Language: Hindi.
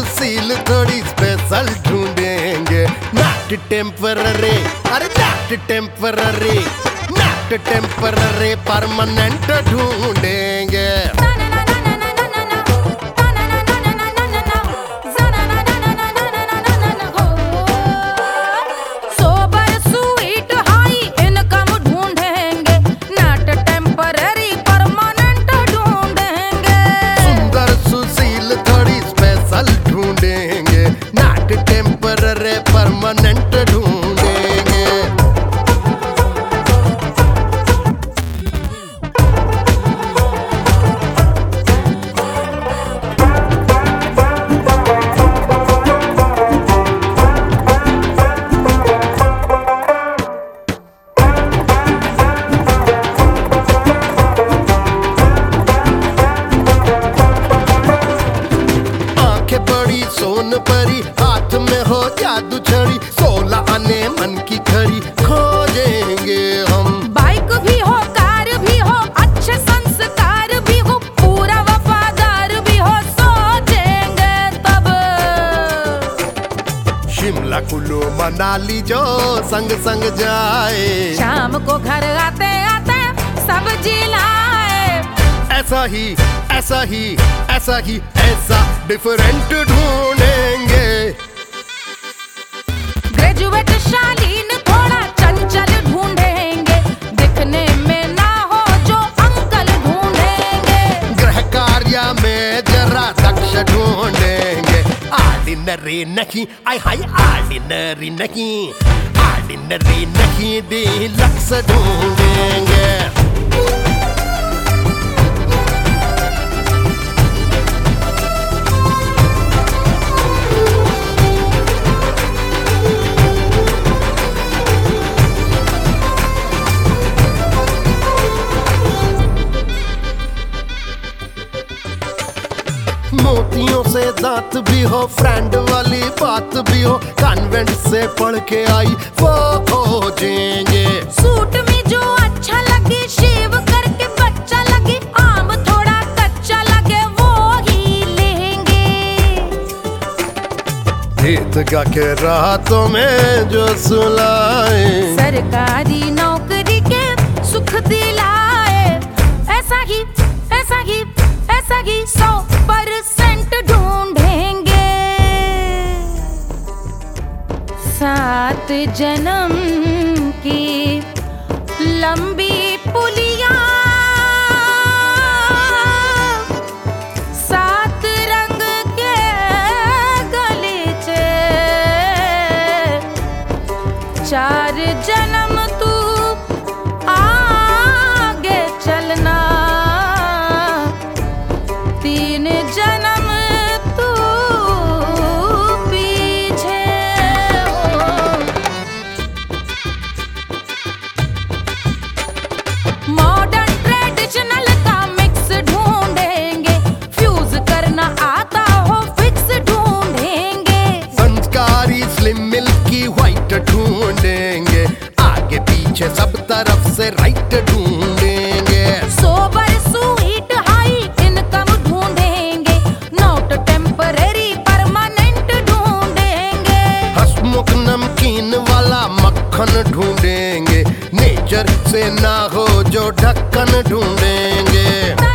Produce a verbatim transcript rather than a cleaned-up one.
सुशील थोड़ी स्पेशल ढूंढेंगे। नॉट टेम्पररी, अरे not temporary, not temporary permanent ढूंढेंगे। परमानेंट ढूंढेंगे। आंखें बड़ी सोन परी, हाथ में हो जादू छड़ी, सोलह आने मन की खरी खोजेंगे हम। बाइक भी हो, कार भी हो, अच्छे संस्कार भी हो, पूरा वफादार भी हो, सोचेंगे तब। शिमला कुल्लू मनाली जो संग संग जाए, शाम को घर आते आते सब्जी लाए। ऐसा ही ऐसा ही ऐसा ही ऐसा डिफरेंट ढूंढेंगे। ग्रेजुएट शालीन थोड़ा चंचल ढूंढेंगे, दिखने में ना हो जो अंकल ढूंढेंगे। गृह कार्य में जरा दक्ष ढूंढेंगे। ऑर्डिनरी नहीं, आई हाय ऑर्डिनरी नहीं, ऑर्डिनरी नहीं डीलक्स ढूंढेंगे। मोतियों से दांत भी हो, फ्रेंड वाली बात भी हो, कॉन्वेंट से पढ़ के आई वो खोजेंगे। सूट में जो अच्छा लगे, शेव करके बच्चा लगे, आम थोड़ा कच्चा लगे, वो ही लेंगे। गीत गा के रातों में जो सुलाए, सरकारी नौकरी के सुख दिलाए। ऐसा ही ऐसा ही ऐसा ही सौ परसेंट ढूंढेंगे। सात जन्म की लंबी पुलिया, सात रंग के गलीचे, चार जन्म तू आगे चलना, तीन जन्म तू पीछे हो। मॉडर्न ट्रेडिशनल का मिक्स ढूंढेंगे, फ्यूज करना आता हो फिक्स ढूंढेंगे। संस्कारी स्लिम मिल्की व्हाइट ढूंढेंगे, आगे पीछे सब तरफ से राइट ढूंढेंगे। सोबर स्वीट हाई इनकम ढूंढेंगे, नॉट टेम्पररी परमानेंट ढूंढेंगे। हंसमुख नमकीन वाला मक्खन ढूंढेंगे, नेचर से ना हो जो ढक्कन ढूंढेंगे।